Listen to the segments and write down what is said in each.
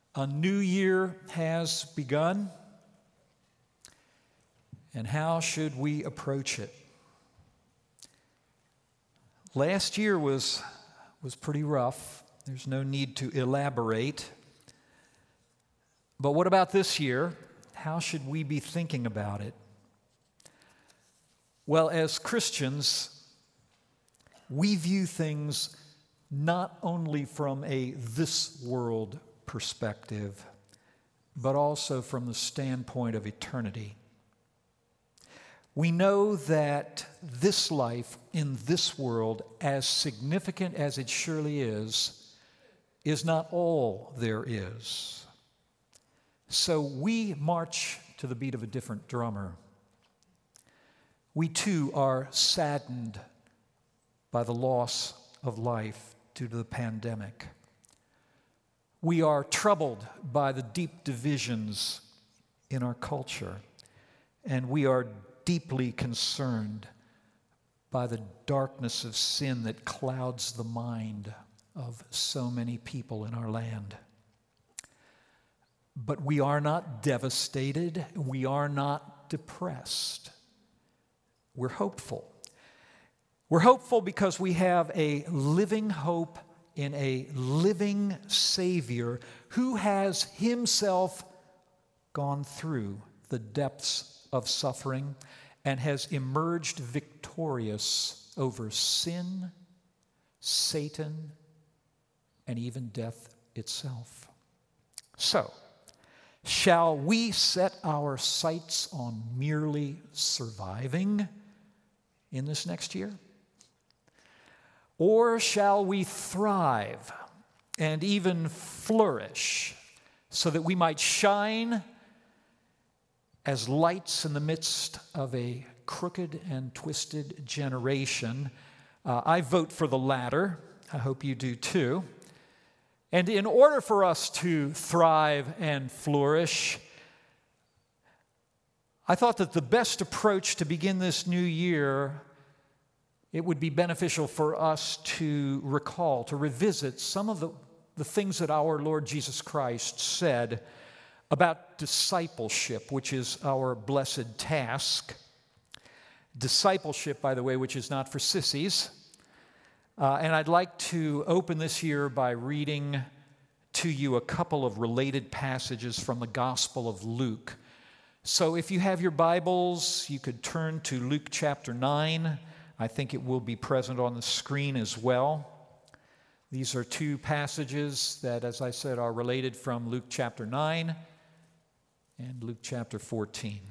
A new year has begun, and how should we approach it? Last year was pretty rough. There's no need to elaborate. But what about this year? How should we be thinking about it? Well, as Christians, we view things not only from a this world perspective, but also from the standpoint of eternity. We know that this life in this world, as significant as it surely is not all there is. So we march to the beat of a different drummer. We too are saddened by the loss of life due to the pandemic. We are troubled by the deep divisions in our culture, and we are deeply concerned by the darkness of sin that clouds the mind of so many people in our land. But we are not devastated. We are not depressed. We're hopeful. We're hopeful because we have a living hope in a living Savior who has himself gone through the depths of suffering and has emerged victorious over sin, Satan, and even death itself. So, shall we set our sights on merely surviving in this next year? Or shall we thrive and even flourish so that we might shine as lights in the midst of a crooked and twisted generation? I vote for the latter. I hope you do too. And in order for us to thrive and flourish, I thought that the best approach to begin this new year, it would be beneficial for us to recall, to revisit some of the things that our Lord Jesus Christ said about discipleship, which is our blessed task. Discipleship, by the way, which is not for sissies. And I'd like to open this year by reading to you a couple of related passages from the Gospel of Luke. So if you have your Bibles, you could turn to Luke chapter 9. I think it will be present on the screen as well. These are two passages that, as I said, are related from Luke chapter 9 and Luke chapter 14.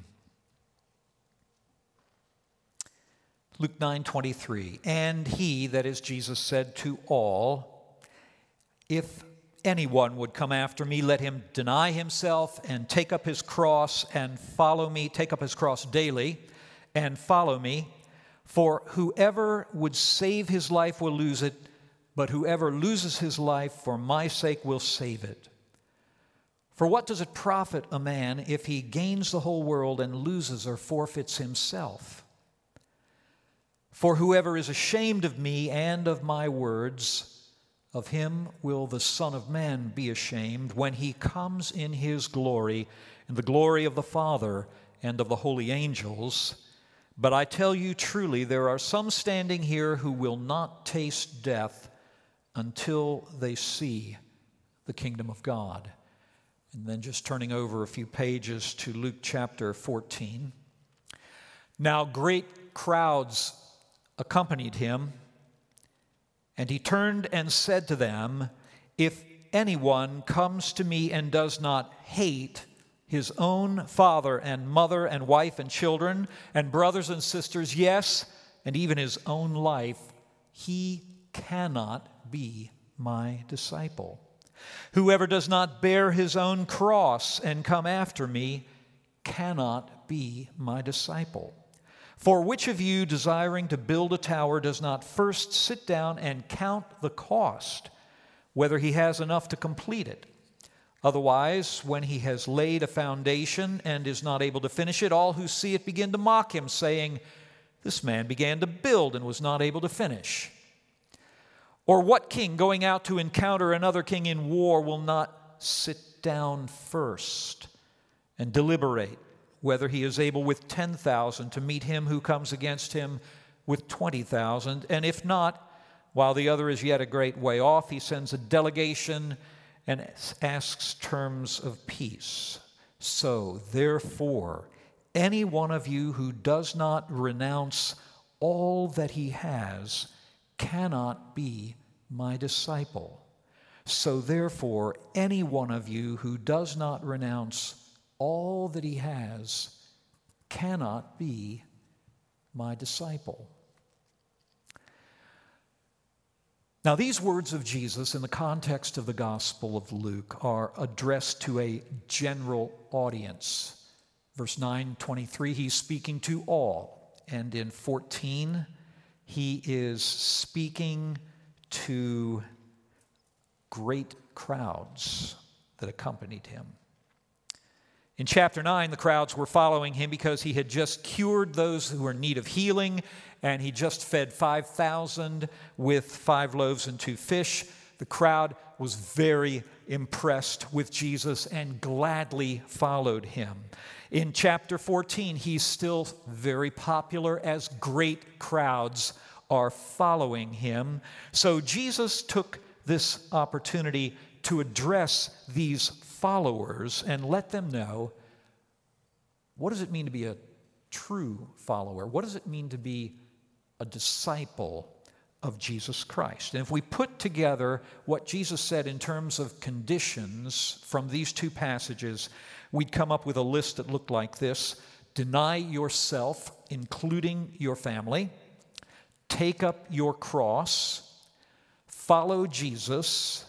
Luke 9:23, and he, that is Jesus, said to all, if anyone would come after me, let him deny himself and take up his cross and follow me, take up his cross daily and follow me. For whoever would save his life will lose it, but whoever loses his life for my sake will save it. For what does it profit a man if he gains the whole world and loses or forfeits himself? For whoever is ashamed of me and of my words, of him will the Son of Man be ashamed when he comes in his glory, in the glory of the Father and of the holy angels. But I tell you truly, there are some standing here who will not taste death until they see the kingdom of God. And then just turning over a few pages to Luke chapter 14. Now great crowds accompanied him, and he turned and said to them, if anyone comes to me and does not hate his own father and mother and wife and children and brothers and sisters, yes, and even his own life, he cannot be my disciple. Whoever does not bear his own cross and come after me cannot be my disciple. For which of you, desiring to build a tower, does not first sit down and count the cost, whether he has enough to complete it? Otherwise, when he has laid a foundation and is not able to finish it, all who see it begin to mock him, saying, this man began to build and was not able to finish. Or what king going out to encounter another king in war will not sit down first and deliberate whether he is able with 10,000 to meet him who comes against him with 20,000. And if not, while the other is yet a great way off, he sends a delegation and asks terms of peace. So, therefore, any one of you who does not renounce all that he has cannot be my disciple. So, therefore, any one of you who does not renounce all that he has cannot be my disciple. Now, these words of Jesus in the context of the Gospel of Luke are addressed to a general audience. Verse 9:23, he's speaking to all. And in 14, he is speaking to great crowds that accompanied him. In chapter 9, the crowds were following him because he had just cured those who were in need of healing, and he just fed 5,000 with 5 loaves and 2 fish. The crowd was very impressed with Jesus and gladly followed him. In chapter 14, he's still very popular as great crowds are following him. So Jesus took this opportunity to address these followers and let them know, what does it mean to be a true follower? What does it mean to be a disciple of Jesus Christ? And if we put together what Jesus said in terms of conditions from these two passages, we'd come up with a list that looked like this: deny yourself, including your family, take up your cross, follow Jesus,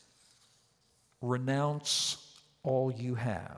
renounce all you have.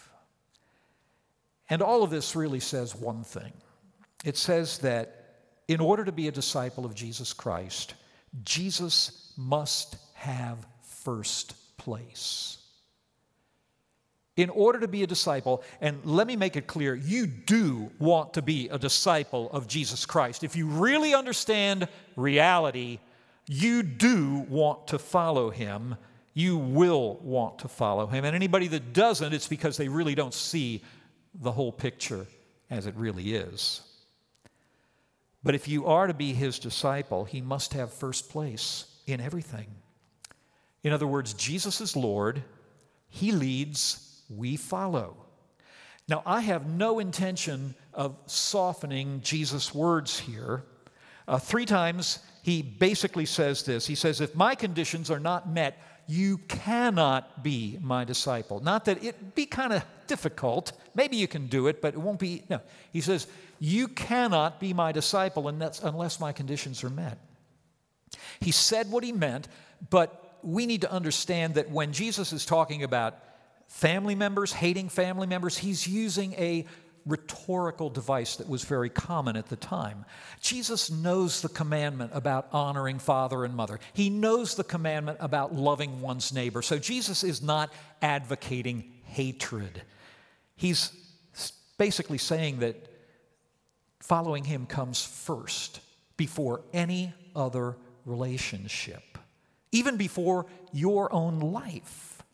And all of this really says one thing. It says that in order to be a disciple of Jesus Christ, Jesus must have first place. In order to be a disciple, and let me make it clear, you do want to be a disciple of Jesus Christ. If you really understand reality, you do want to follow him. You will want to follow him. And anybody that doesn't, it's because they really don't see the whole picture as it really is. But if you are to be his disciple, he must have first place in everything. In other words, Jesus is Lord. He leads, we follow. Now, I have no intention of softening Jesus' words here. 3 times he basically says this. He says, if my conditions are not met, you cannot be my disciple. Not that it'd be kind of difficult. Maybe you can do it, but it won't be. No. He says, you cannot be my disciple unless my conditions are met. He said what he meant, but we need to understand that when Jesus is talking about family members, hating family members, he's using a rhetorical device that was very common at the time. Jesus knows the commandment about honoring father and mother. He knows the commandment about loving one's neighbor. So Jesus is not advocating hatred. He's basically saying that following him comes first before any other relationship, even before your own life,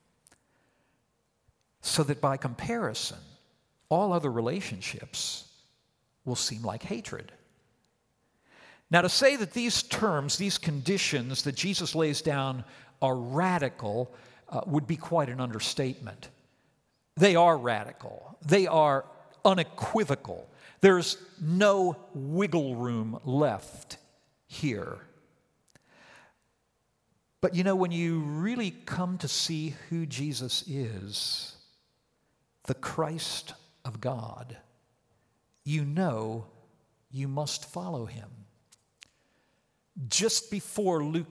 so that by comparison, all other relationships will seem like hatred. Now, to say that these terms, these conditions that Jesus lays down are radical would be quite an understatement. They are radical. They are unequivocal. There's no wiggle room left here. But you know, when you really come to see who Jesus is, the Christ of God, you know you must follow him. Just before Luke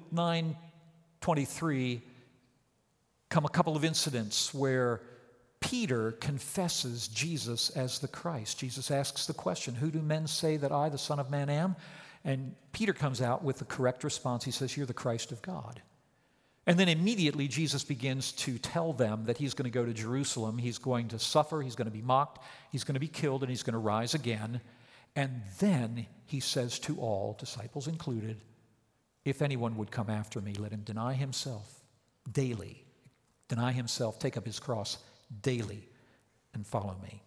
9:23 come a couple of incidents where Peter confesses Jesus as the Christ. Jesus asks the question, who do men say that I, the Son of Man, am? And Peter comes out with the correct response. He says, you're the Christ of God. And then immediately Jesus begins to tell them that he's going to go to Jerusalem. He's going to suffer. He's going to be mocked. He's going to be killed, and he's going to rise again. And then he says to all, disciples included, if anyone would come after me, let him deny himself daily, deny himself, take up his cross daily, and follow me.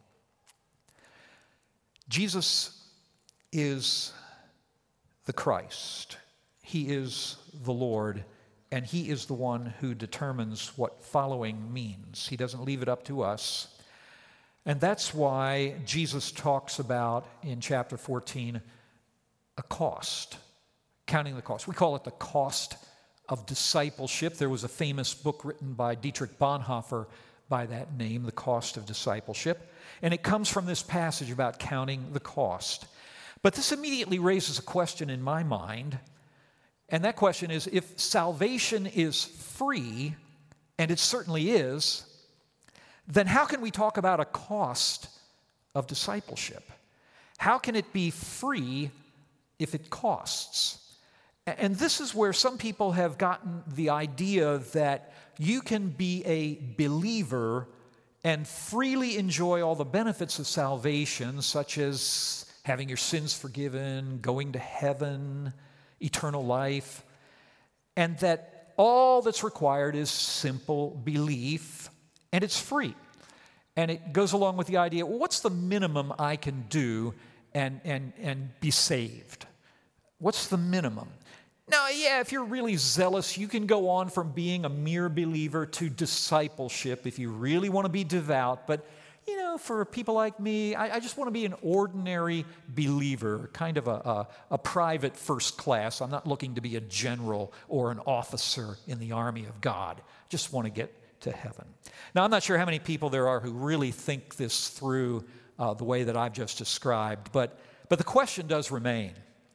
Jesus is the Christ. He is the Lord, and he is the one who determines what following means. He doesn't leave it up to us. And that's why Jesus talks about, in chapter 14, a cost, counting the cost. We call it the cost of discipleship. There was a famous book written by Dietrich Bonhoeffer by that name, The Cost of Discipleship. And it comes from this passage about counting the cost. But this immediately raises a question in my mind, and that question is, if salvation is free, and it certainly is, then how can we talk about a cost of discipleship? How can it be free if it costs? And this is where some people have gotten the idea that you can be a believer and freely enjoy all the benefits of salvation, such as having your sins forgiven, going to heaven, eternal life, and that all that's required is simple belief, and it's free. And it goes along with the idea, well, what's the minimum I can do and be saved? What's the minimum? Now, yeah, if you're really zealous, you can go on from being a mere believer to discipleship if you really want to be devout. But, you know, for people like me, I just want to be an ordinary believer, kind of a private first class. I'm not looking to be a general or an officer in the army of God. Just want to get to heaven. Now, I'm not sure how many people there are who really think this through the way that I've just described, but the question does remain.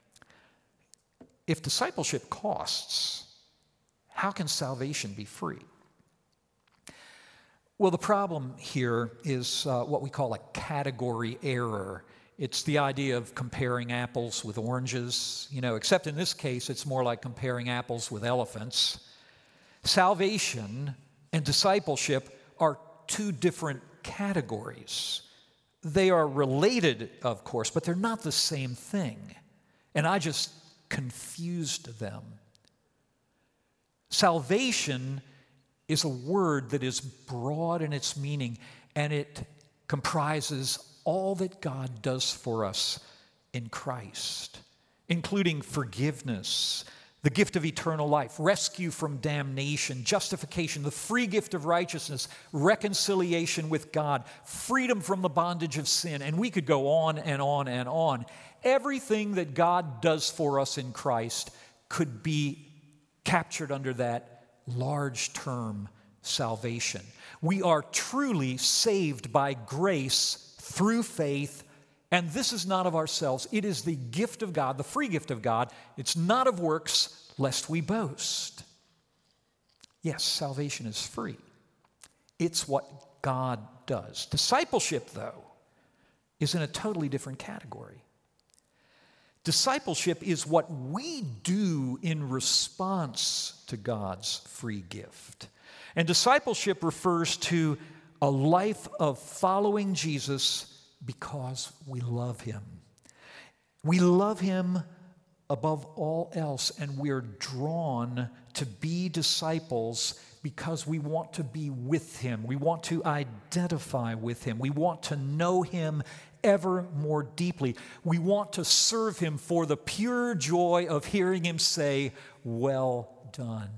If discipleship costs, how can salvation be free? Well, the problem here is what we call a category error. It's the idea of comparing apples with oranges, except in this case, it's more like comparing apples with elephants. Salvation and discipleship are two different categories. They are related, of course, but they're not the same thing. And I just confused them. Salvation is a word that is broad in its meaning, and it comprises all that God does for us in Christ, including forgiveness, the gift of eternal life, rescue from damnation, justification, the free gift of righteousness, reconciliation with God, freedom from the bondage of sin, and we could go on and on and on. Everything that God does for us in Christ could be captured under that large term, salvation. We are truly saved by grace through faith, and this is not of ourselves. It is the gift of God, the free gift of God. It's not of works, lest we boast. Yes, salvation is free. It's what God does. Discipleship, though, is in a totally different category. Discipleship is what we do in response to God's free gift. And discipleship refers to a life of following Jesus because we love him. We love him above all else, and we're drawn to be disciples because we want to be with him. We want to identify with him. We want to know him ever more deeply. We want to serve him for the pure joy of hearing him say, "Well done."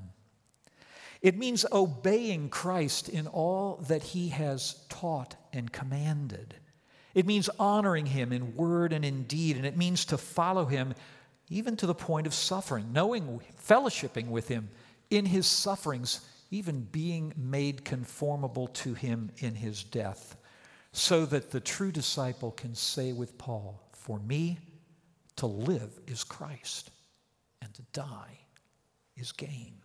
It means obeying Christ in all that he has taught and commanded. It means honoring him in word and in deed, and it means to follow him even to the point of suffering, knowing, fellowshipping with him in his sufferings, even being made conformable to him in his death, so that the true disciple can say with Paul, "For me, to live is Christ, and to die is gain."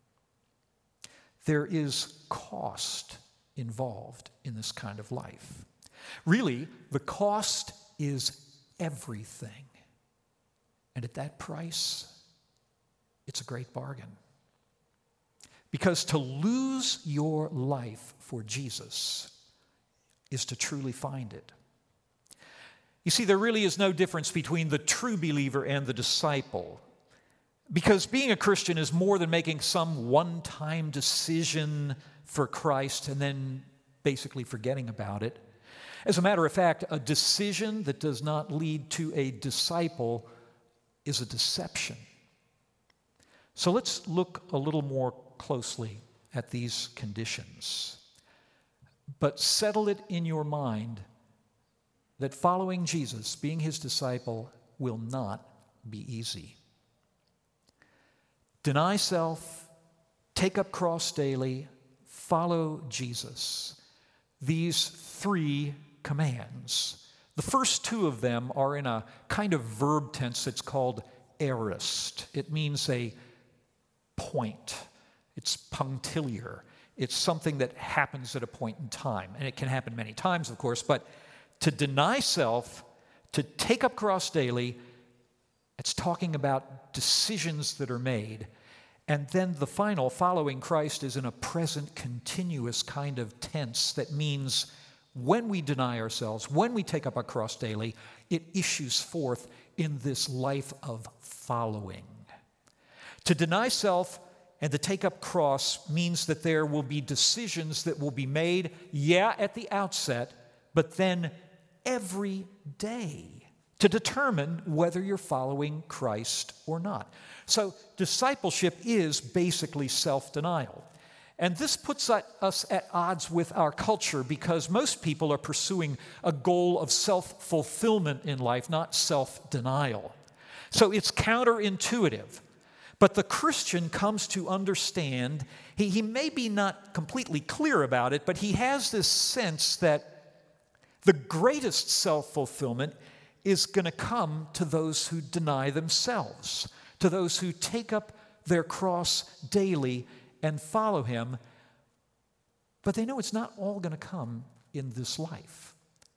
There is cost involved in this kind of life. Really, the cost is everything. And at that price, it's a great bargain. Because to lose your life for Jesus is to truly find it. You see, there really is no difference between the true believer and the disciple. Because being a Christian is more than making some one-time decision for Christ and then basically forgetting about it. As a matter of fact, a decision that does not lead to a disciple is a deception. So let's look a little more closely at these conditions. But settle it in your mind that following Jesus, being his disciple, will not be easy. Deny self, take up cross daily, follow Jesus. These three commands. The first two of them are in a kind of verb tense that's called aorist. It means a point. It's punctiliar. It's something that happens at a point in time. And it can happen many times, of course, but to deny self, to take up cross daily, it's talking about decisions that are made. And then the final, following Christ, is in a present continuous kind of tense that means when we deny ourselves, when we take up our cross daily, it issues forth in this life of following. To deny self and to take up cross means that there will be decisions that will be made, at the outset, but then every day to determine whether you're following Christ or not. So discipleship is basically self-denial. And this puts us at odds with our culture because most people are pursuing a goal of self-fulfillment in life, not self-denial. So it's counterintuitive. But the Christian comes to understand, he may be not completely clear about it, but he has this sense that the greatest self-fulfillment is going to come to those who deny themselves, to those who take up their cross daily and follow him. But they know it's not all going to come in this life.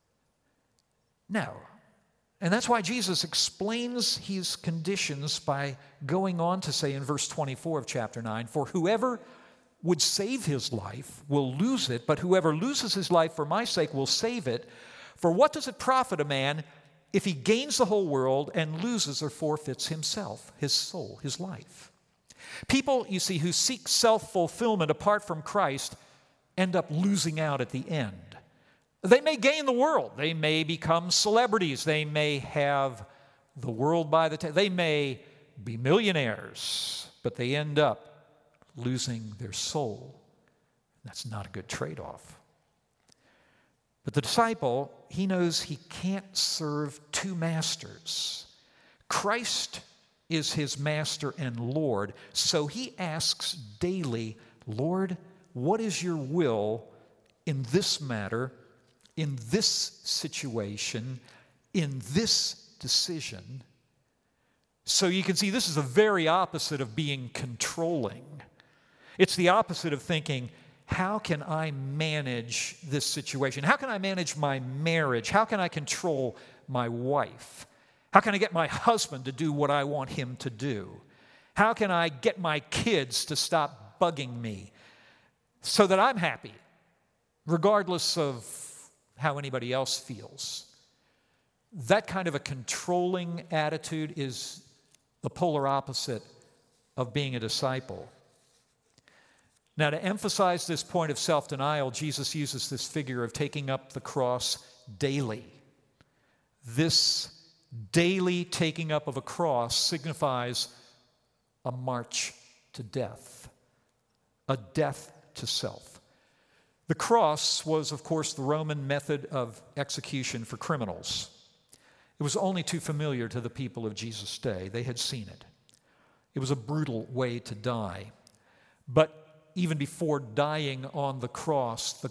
Now, and that's why Jesus explains his conditions by going on to say in verse 24 of chapter 9, "For whoever would save his life will lose it, but whoever loses his life for my sake will save it. For what does it profit a man if he gains the whole world and loses or forfeits himself, his soul, his life?" People, you see, who seek self-fulfillment apart from Christ end up losing out at the end. They may gain the world. They may become celebrities. They may have the world by the tail. They may be millionaires, but they end up losing their soul. That's not a good trade-off. But the disciple, he knows he can't serve two masters. Christ is his master and Lord, so he asks daily, "Lord, what is your will in this matter, in this situation, in this decision?" So you can see this is the very opposite of being controlling. It's the opposite of thinking, how can I manage this situation? How can I manage my marriage? How can I control my wife? How can I get my husband to do what I want him to do? How can I get my kids to stop bugging me so that I'm happy, regardless of how anybody else feels? That kind of a controlling attitude is the polar opposite of being a disciple. Now, to emphasize this point of self-denial, Jesus uses this figure of taking up the cross daily. This daily taking up of a cross signifies a march to death, a death to self. The cross was, of course, the Roman method of execution for criminals. It was only too familiar to the people of Jesus' day. They had seen it. It was a brutal way to die. But even before dying on the cross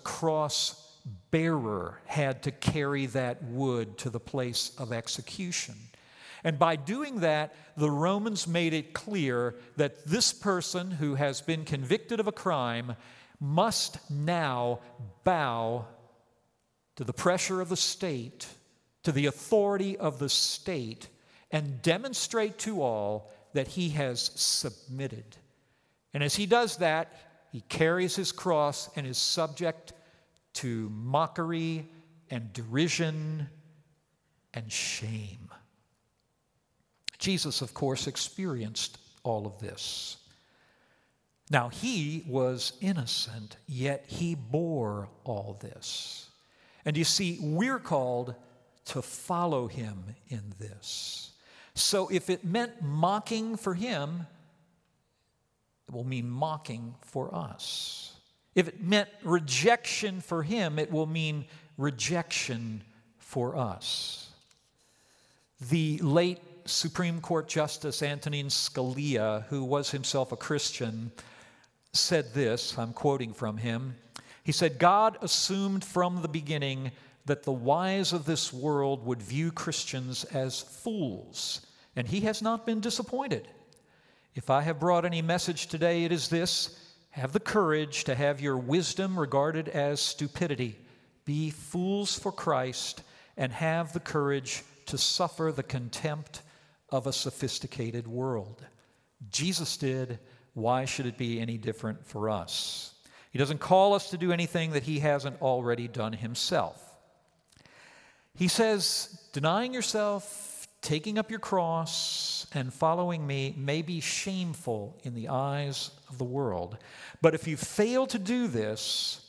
bearer had to carry that wood to the place of execution. And by doing that, the Romans made it clear that this person who has been convicted of a crime must now bow to the pressure of the state, to the authority of the state, and demonstrate to all that he has submitted. And as he does that, he carries his cross and is subject to mockery and derision and shame. Jesus, of course, experienced all of this. Now, he was innocent, yet he bore all this. And you see, we're called to follow him in this. So if it meant mocking for him, it will mean mocking for us. If it meant rejection for him, it will mean rejection for us. The late Supreme Court Justice Antonin Scalia, who was himself a Christian, said this, I'm quoting from him. He said, "God assumed from the beginning that the wise of this world would view Christians as fools, and he has not been disappointed. If I have brought any message today, it is this: have the courage to have your wisdom regarded as stupidity. Be fools for Christ, and have the courage to suffer the contempt of a sophisticated world." Jesus did. Why should it be any different for us? He doesn't call us to do anything that he hasn't already done himself. He says, denying yourself, taking up your cross, and following me may be shameful in the eyes of the world. But if you fail to do this,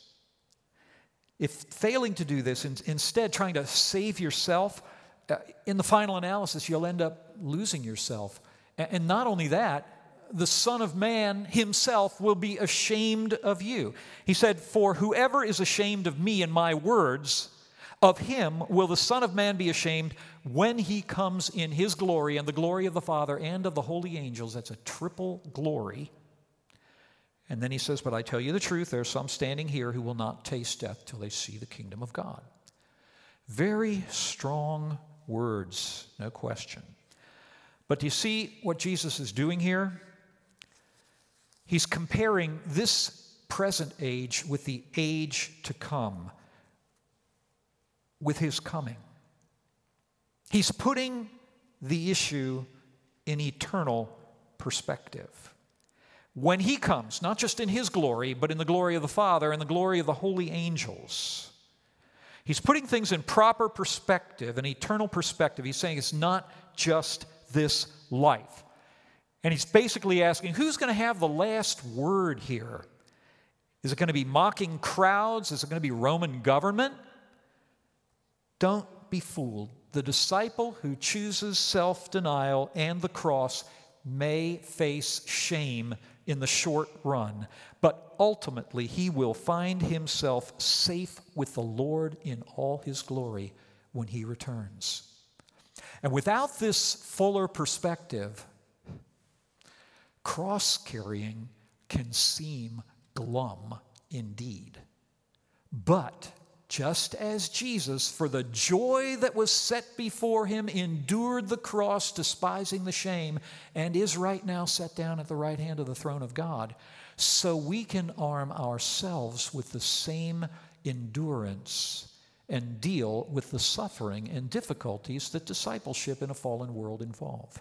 instead trying to save yourself, in the final analysis, you'll end up losing yourself. And not only that, the Son of Man himself will be ashamed of you. He said, "For whoever is ashamed of me and my words, of him will the Son of Man be ashamed when he comes in his glory and the glory of the Father and of the holy angels." That's a triple glory. And then he says, "But I tell you the truth, there are some standing here who will not taste death till they see the kingdom of God." Very strong words, no question. But do you see what Jesus is doing here? He's comparing this present age with the age to come, with his coming. He's putting the issue in eternal perspective. When he comes, not just in his glory, but in the glory of the Father and the glory of the holy angels, he's putting things in proper perspective, an eternal perspective. He's saying it's not just this life. And he's basically asking, who's going to have the last word here? Is it going to be mocking crowds? Is it going to be Roman government? Don't be fooled. The disciple who chooses self-denial and the cross may face shame in the short run, but ultimately he will find himself safe with the Lord in all his glory when he returns. And without this fuller perspective, cross-carrying can seem glum indeed. But just as Jesus, for the joy that was set before him, endured the cross, despising the shame, and is right now set down at the right hand of the throne of God, so we can arm ourselves with the same endurance and deal with the suffering and difficulties that discipleship in a fallen world involve.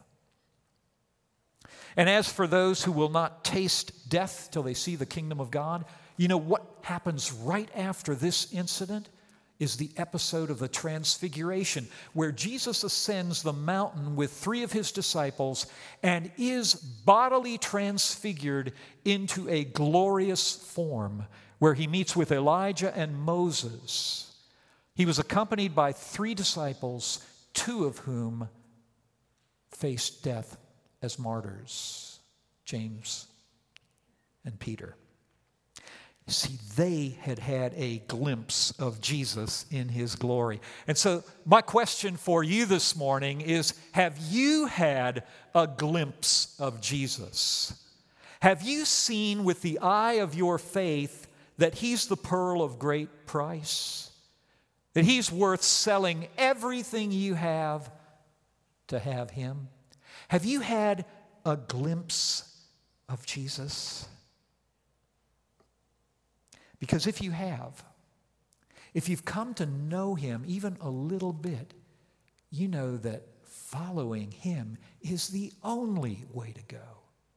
And as for those who will not taste death till they see the kingdom of God, you know what happens right after this incident is the episode of the Transfiguration, where Jesus ascends the mountain with 3 of his disciples and is bodily transfigured into a glorious form, where he meets with Elijah and Moses. He was accompanied by 3 disciples, 2 of whom faced death as martyrs, James and Peter. See, they had had a glimpse of Jesus in his glory. And so my question for you this morning is, have you had a glimpse of Jesus? Have you seen with the eye of your faith that he's the pearl of great price? That he's worth selling everything you have to have him? Have you had a glimpse of Jesus? Because if you have, if you've come to know him even a little bit, you know that following him is the only way to go.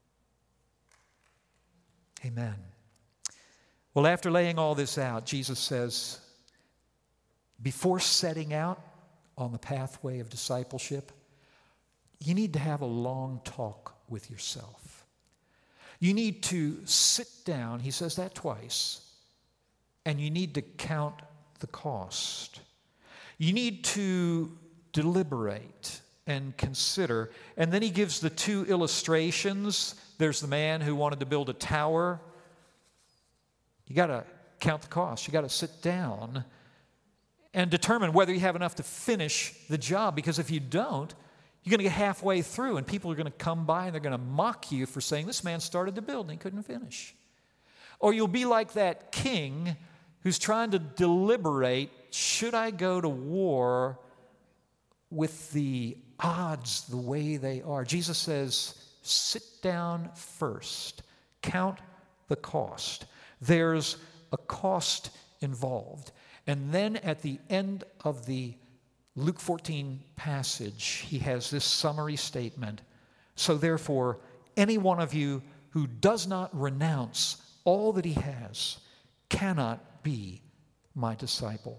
Amen. Well, after laying all this out, Jesus says, before setting out on the pathway of discipleship, you need to have a long talk with yourself. You need to sit down, he says that twice, and you need to count the cost. You need to deliberate and consider. And then he gives the two illustrations. There's the man who wanted to build a tower. You got to count the cost. You got to sit down and determine whether you have enough to finish the job. Because if you don't, you're going to get halfway through and people are going to come by and they're going to mock you for saying, this man started the building, couldn't finish. Or you'll be like that king who's trying to deliberate, should I go to war with the odds the way they are? Jesus says, sit down first. Count the cost. There's a cost involved. And then at the end of the Luke 14 passage, he has this summary statement. So therefore, any one of you who does not renounce all that he has cannot be my disciple.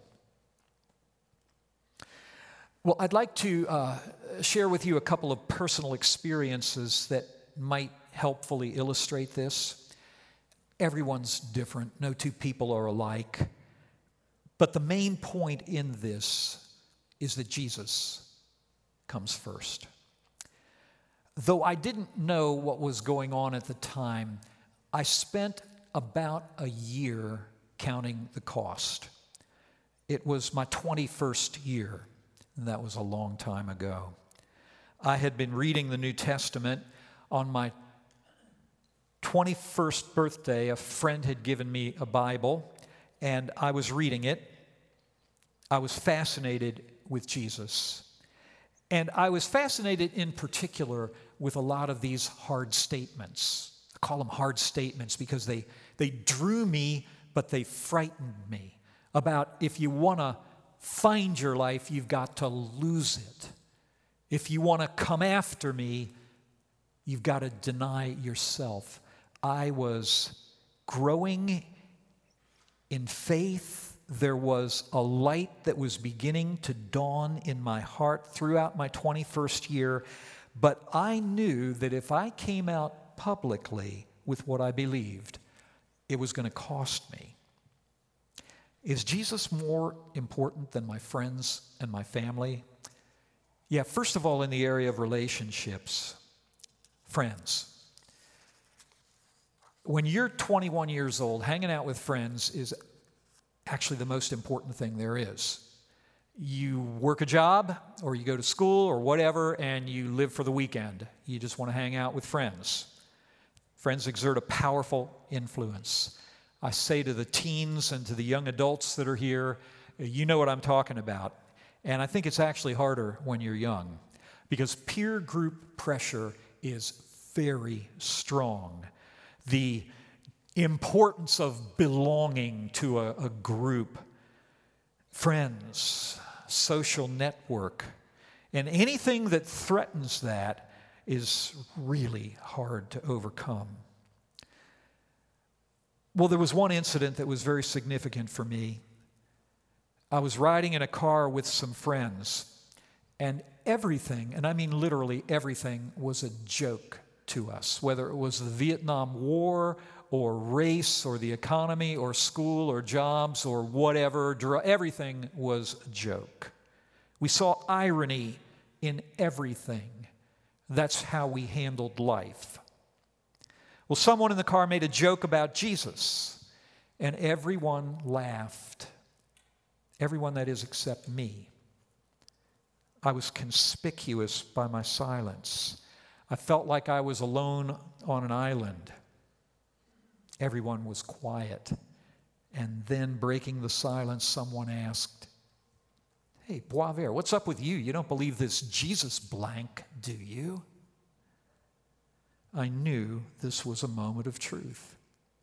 Well, I'd like to share with you a couple of personal experiences that might helpfully illustrate this. Everyone's different. No two people are alike. But the main point in this is that Jesus comes first. Though I didn't know what was going on at the time, I spent about a year counting the cost. It was my 21st year, and that was a long time ago. I had been reading the New Testament. On my 21st birthday, a friend had given me a Bible, and I was reading it. I was fascinated with Jesus. And I was fascinated in particular with a lot of these hard statements. I call them hard statements because they drew me, but they frightened me. About if you want to find your life, you've got to lose it. If you want to come after me, you've got to deny yourself. I was growing in faith. There was a light that was beginning to dawn in my heart throughout my 21st year, but I knew that if I came out publicly with what I believed, it was going to cost me. Is Jesus more important than my friends and my family? Yeah, first of all, in the area of relationships, friends. When you're 21 years old, hanging out with friends is actually the most important thing there is. You work a job, or you go to school, or whatever, and you live for the weekend. You just want to hang out with friends. Friends exert a powerful influence. I say to the teens and to the young adults that are here, you know what I'm talking about. And I think it's actually harder when you're young, because peer group pressure is very strong. The importance of belonging to a group, friends, social network, and anything that threatens that is really hard to overcome. Well, there was one incident that was very significant for me. I was riding in a car with some friends, and everything, and I mean literally everything, was a joke to us, whether it was the Vietnam War or race or the economy or school or jobs or whatever. Everything was a joke. We saw irony in everything. That's how we handled life. Well, someone in the car made a joke about Jesus, and everyone laughed. Everyone, that is, except me. I was conspicuous by my silence. I felt like I was alone on an island. Everyone was quiet. And then, breaking the silence, someone asked, "Hey, Boisvert, what's up with you? You don't believe this Jesus blank, do you?" I knew this was a moment of truth.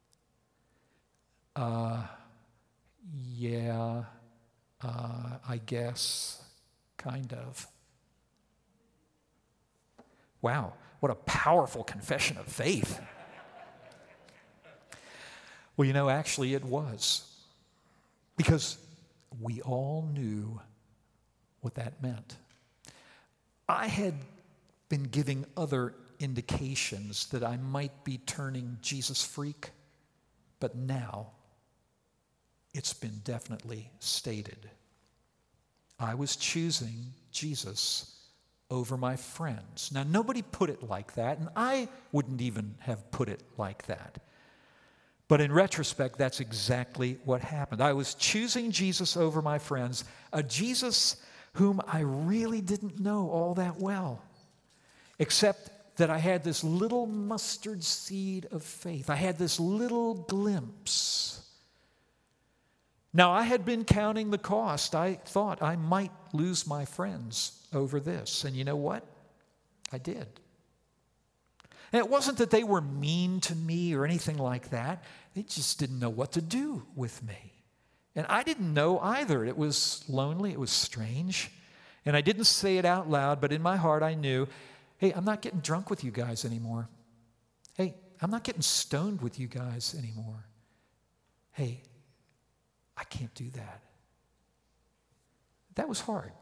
Yeah, I guess, kind of. Wow, what a powerful confession of faith. Well, you know, actually it was. Because we all knew what that meant. I had been giving other indications that I might be turning Jesus freak, but now it's been definitely stated. I was choosing Jesus over my friends. Now, nobody put it like that, and I wouldn't even have put it like that. But in retrospect, that's exactly what happened. I was choosing Jesus over my friends, a Jesus whom I really didn't know all that well, except that I had this little mustard seed of faith. I had this little glimpse. Now, I had been counting the cost. I thought I might lose my friends over this. And you know what? I did. And it wasn't that they were mean to me or anything like that. They just didn't know what to do with me. And I didn't know either. It was lonely. It was strange. And I didn't say it out loud, but in my heart I knew, hey, I'm not getting drunk with you guys anymore. Hey, I'm not getting stoned with you guys anymore. Hey, I can't do that. That was hard.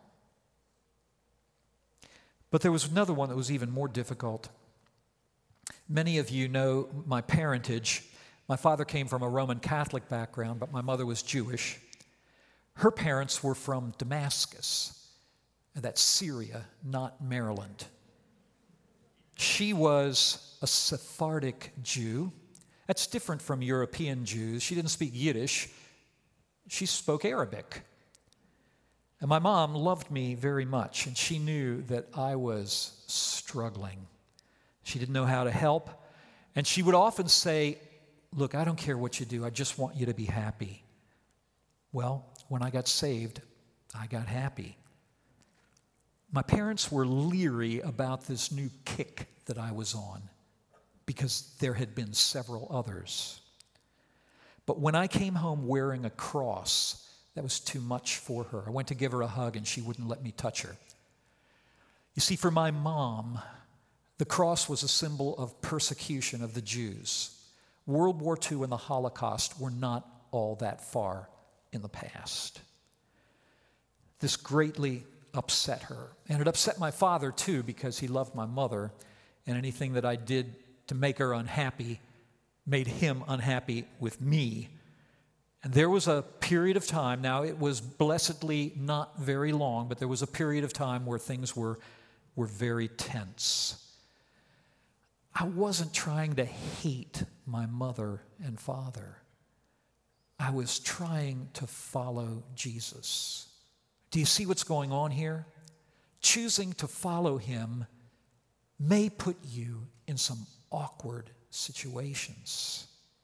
But there was another one that was even more difficult. Many of you know my parentage. My father came from a Roman Catholic background, but my mother was Jewish. Her parents were from Damascus, and that's Syria, not Maryland. She was a Sephardic Jew. That's different from European Jews. She didn't speak Yiddish. She spoke Arabic. And my mom loved me very much, and she knew that I was struggling. She didn't know how to help, and she would often say, look, I don't care what you do, I just want you to be happy. Well, when I got saved, I got happy. My parents were leery about this new kick that I was on because there had been several others. But when I came home wearing a cross, that was too much for her. I went to give her a hug and she wouldn't let me touch her. You see, for my mom, the cross was a symbol of persecution of the Jews. World War II and the Holocaust were not all that far in the past. This greatly upset her. And it upset my father too, because he loved my mother, and anything that I did to make her unhappy made him unhappy with me. And there was a period of time, now it was blessedly not very long, but there was a period of time where things were very tense. I wasn't trying to hate my mother and father. I was trying to follow Jesus. Do you see what's going on here? Choosing to follow him may put you in some awkward situations.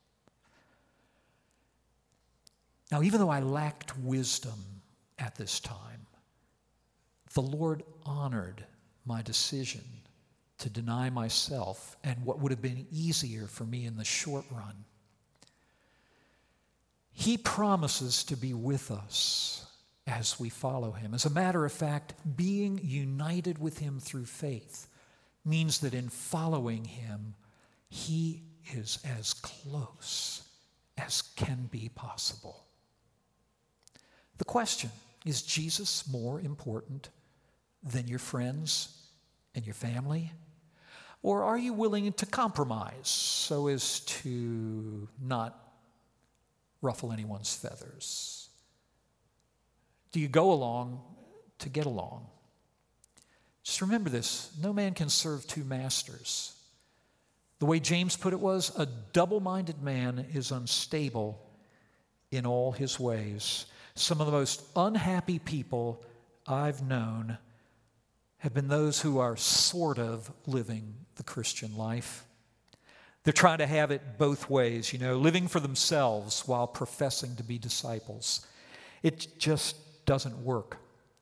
Now, even though I lacked wisdom at this time, the Lord honored my decision to deny myself and what would have been easier for me in the short run. He promises to be with us as we follow him. As a matter of fact, being united with him through faith means that in following him, he is as close as can be possible. The question, is Jesus more important than your friends and your family? Or are you willing to compromise so as to not ruffle anyone's feathers? Do you go along to get along? Just remember this, no man can serve two masters. The way James put it was, a double-minded man is unstable in all his ways. Some of the most unhappy people I've known have been those who are sort of living the Christian life. They're trying to have it both ways, living for themselves while professing to be disciples. It just doesn't work.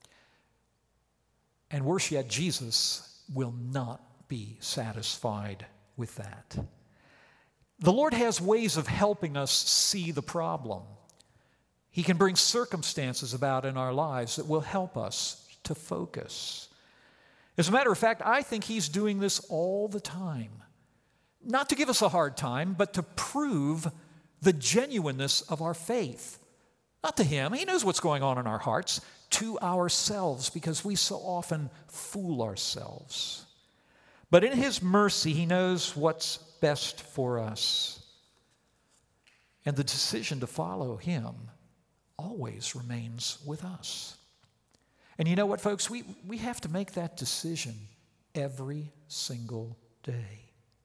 And worse yet, Jesus will not be satisfied with that. The Lord has ways of helping us see the problem. He can bring circumstances about in our lives that will help us to focus. As a matter of fact, I think he's doing this all the time. Not to give us a hard time, but to prove the genuineness of our faith. Not to him. He knows what's going on in our hearts. To ourselves, because we so often fool ourselves. But in his mercy, he knows what's best for us. And the decision to follow him always remains with us. And you know what, folks? We have to make that decision every single day.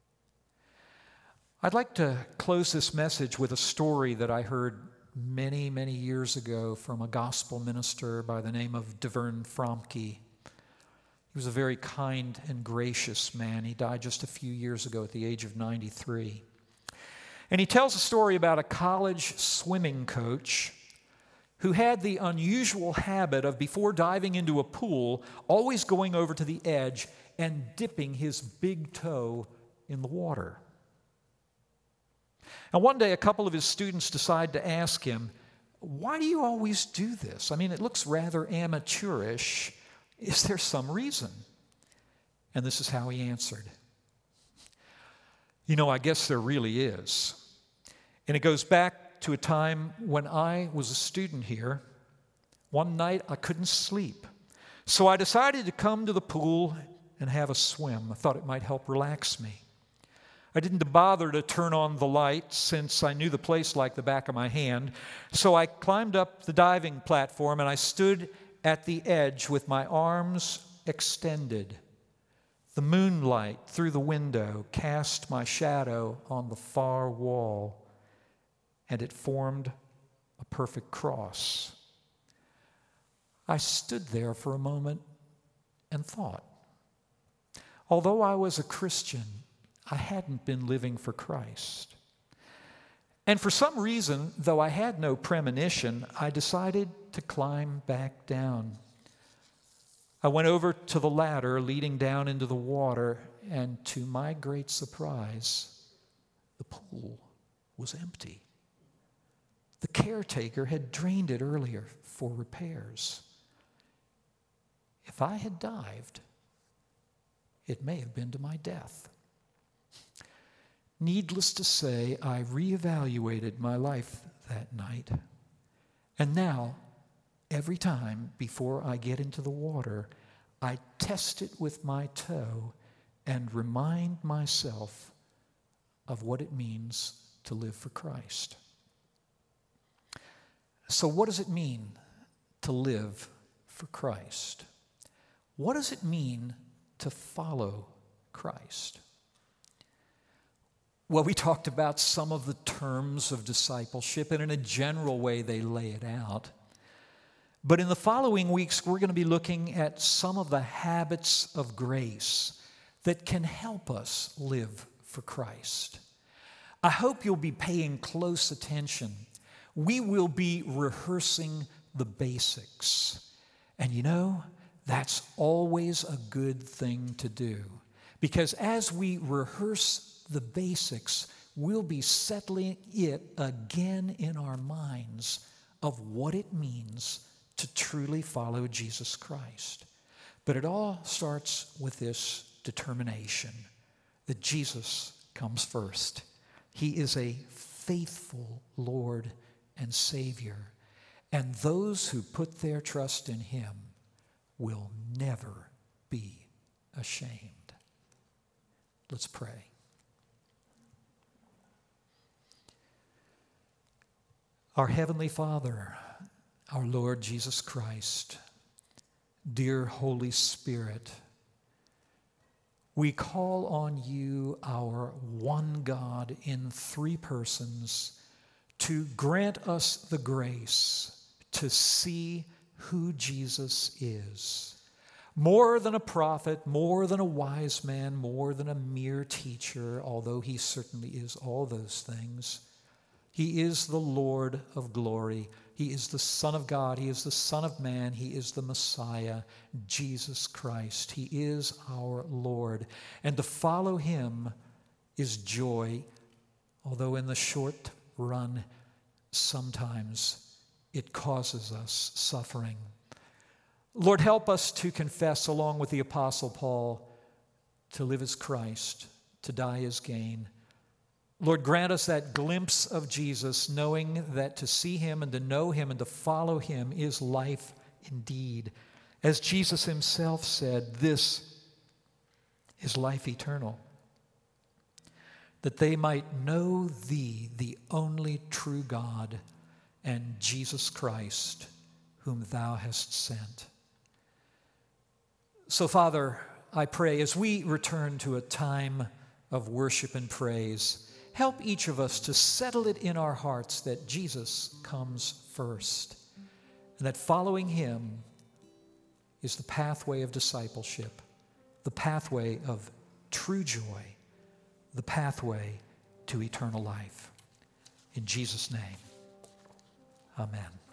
I'd like to close this message with a story that I heard many, many years ago from a gospel minister by the name of DeVern Fromke. He was a very kind and gracious man. He died just a few years ago at the age of 93. And he tells a story about a college swimming coach who had the unusual habit of, before diving into a pool, always going over to the edge and dipping his big toe in the water. And one day, a couple of his students decide to ask him, "Why do you always do this? I mean, it looks rather amateurish. Is there some reason?" And this is how he answered. I guess there really is. And it goes back to a time when I was a student here. One night, I couldn't sleep. So I decided to come to the pool and have a swim. I thought it might help relax me. I didn't bother to turn on the light since I knew the place like the back of my hand. So I climbed up the diving platform and I stood at the edge with my arms extended. The moonlight through the window cast my shadow on the far wall, and it formed a perfect cross. I stood there for a moment and thought. Although I was a Christian, I hadn't been living for Christ. And for some reason, though I had no premonition, I decided to climb back down. I went over to the ladder leading down into the water, and to my great surprise, the pool was empty. The caretaker had drained it earlier for repairs. If I had dived, it may have been to my death. Needless to say, I reevaluated my life that night. And now, every time before I get into the water, I test it with my toe and remind myself of what it means to live for Christ. So what does it mean to live for Christ? What does it mean to follow Christ? Well, we talked about some of the terms of discipleship, and in a general way, they lay it out. But in the following weeks, we're going to be looking at some of the habits of grace that can help us live for Christ. I hope you'll be paying close attention. We will be rehearsing the basics. And that's always a good thing to do. Because as we rehearse the basics, we'll be settling it again in our minds of what it means to truly follow Jesus Christ. But it all starts with this determination that Jesus comes first. He is a faithful Lord and Savior, and those who put their trust in him will never be ashamed. Let's pray. Our Heavenly Father, our Lord Jesus Christ, dear Holy Spirit, we call on you, our one God in three persons, to grant us the grace to see who Jesus is. More than a prophet, more than a wise man, more than a mere teacher, although he certainly is all those things. He is the Lord of glory. He is the Son of God. He is the Son of Man. He is the Messiah, Jesus Christ. He is our Lord. And to follow him is joy, although in the short run, sometimes it causes us suffering. Lord, help us to confess, along with the Apostle Paul, to live as Christ, to die as gain. Lord, grant us that glimpse of Jesus, knowing that to see him and to know him and to follow him is life indeed. As Jesus himself said, this is life eternal, that they might know thee, the only true God, and Jesus Christ, whom thou hast sent. So, Father, I pray as we return to a time of worship and praise, help each of us to settle it in our hearts that Jesus comes first, and that following him is the pathway of discipleship, the pathway of true joy, the pathway to eternal life. In Jesus' name, amen.